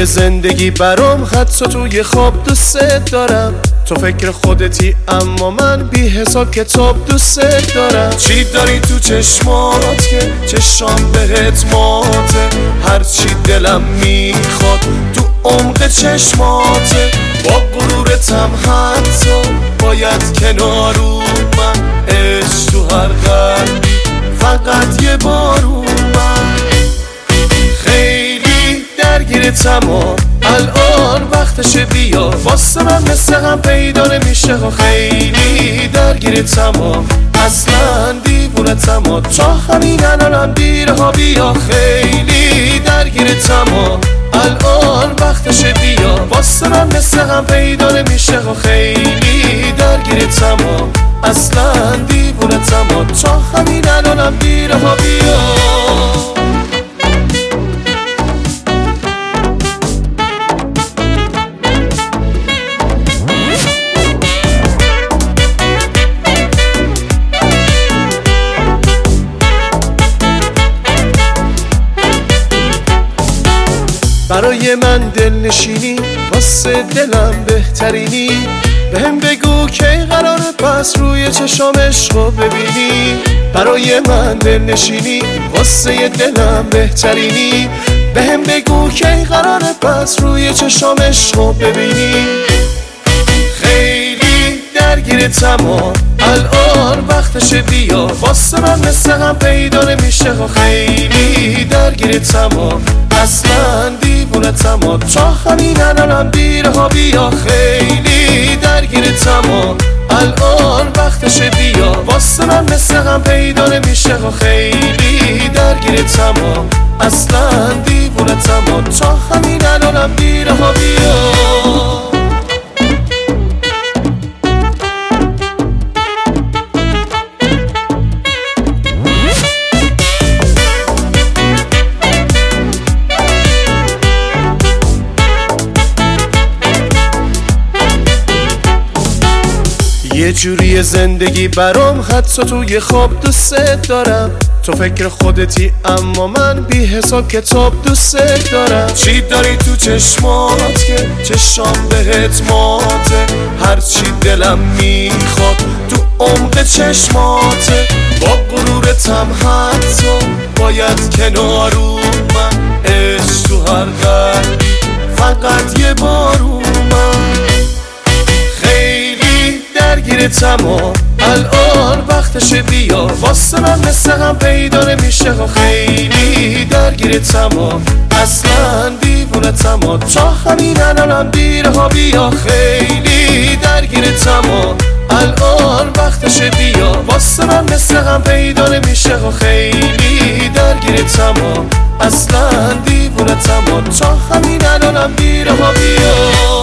جوری زندگی برام حدس توی خواب دوست دارم. تو فکر خودتی اما من بی حساب کتاب دوست دارم. چی داری تو چشمات که چشام بهت ماته؟ هرچی دلم میخواد تو عمق چشماته. با غرورتم حتی باید کنار من. عشق تو هر قلبی فقط یه بار اومد. خیلی درگیرتم و الان وقتشه بیا واسه من مثل هم پیدا نمیشه. خیلی درگیرتم و اصلا دیوونتم و تا همین الانم دیره ها بیا. خیلی درگیرتم و الان وقتشه بیا واسه من مثل هم پیدا نمیشه. خیلی درگیرتم و اصلا دیوونتم و تا همین الانم دیره ها بیا. برای من دل نشینی واسه دلم بهترینی. بهم بگو کی قراره پس روی چشام عشقو ببینی. برای من دل نشینی واسه دلم بهترینی. بهم بگو کی قراره پس روی چشام عشقو ببینی. خیلی درگیرتم و الان وقتشه بیا واسه من مثل هم پیدا نمیشه. خیلی درگیرتم و اصلا دیوونتم و تا همین الانم دیره ها بیا. خیلی درگیرتم و الان وقتشه بیا واسه من مثل هم پیدا نمیشه. خیلی درگیرتم و اصلا دیوونتم و تا همین الانم دیره ها بیا. یه جوری زندگی برام حدس توی خواب دوست دارم. تو فکر خودتی اما من بی حساب کتاب دوست دارم. چی داری تو چشمات که چشام بهت ماته؟ هرچی دلم میخواد تو عمق چشماته. با غرورتم حتی باید کنار من. عشق تو هر قلبی فقط یه بار اومد. درگیرتم و الان وقتشه بیا واسه من مثل هم پیدا نمیشه. خیلی درگیرتم و اصلا دیوونتم و تا همین الانم دیره ها بیا. خیلی درگیرتم و الان وقتشه بیا واسه من مثل هم پیدا نمیشه. خیلی درگیرتم و اصلا دیوونتم و تا همین الانم دیره ها بیا.